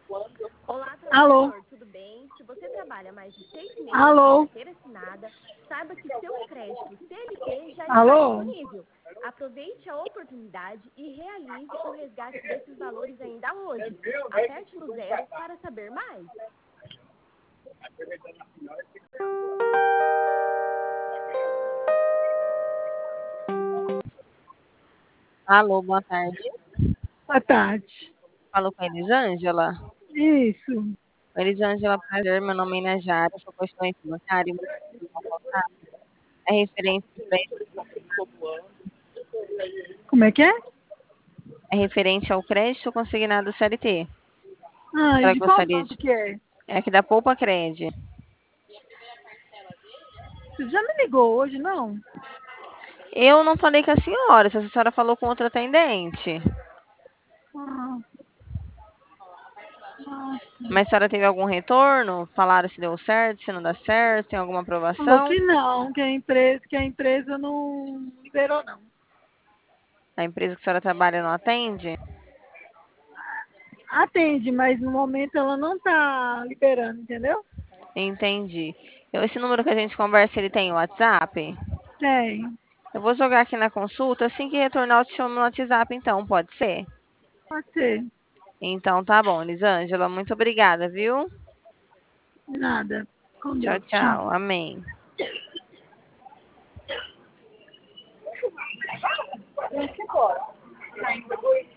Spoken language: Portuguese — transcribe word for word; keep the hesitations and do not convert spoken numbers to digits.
Olá, Alô? trabalhador, tudo bem? Se você trabalha mais de seis meses sem Alô? carteira assinada, saiba que seu crédito C L T já está Alô? disponível. Aproveite a oportunidade e realize o resgate desses valores ainda hoje. Aperte no zero para saber mais. Alô, boa tarde. Boa tarde. Falou com a Elisângela? Isso. Elisângela, prazer, meu nome é Najara, sou constituinte bancária e meu número de contato é referente ao crédito, Como é que é? é referente ao crédito consignado C L T. Ah, e Ela de qual gostaria banco de... que é? É aqui da Poupa Cred. Você já me ligou hoje, não? Eu não falei com a senhora, essa senhora falou com outra atendente. Ah, ah, Mas a senhora teve algum retorno? Falaram se deu certo, se não dá certo, tem alguma falou aprovação? que não, que a empresa, que a empresa não liberou, não. A empresa que a senhora trabalha não atende? Atende, mas no momento ela não está liberando, entendeu? Entendi. Eu, esse número que a gente conversa, ele tem WhatsApp? Tem. Eu vou jogar aqui na consulta, assim que retornar eu te chamo no WhatsApp, então, pode ser? Pode ser. Então tá bom, Elisângela, muito obrigada, viu? Nada. Com Tchau, Deus. Tchau. tchau. Amém. Vamos embora.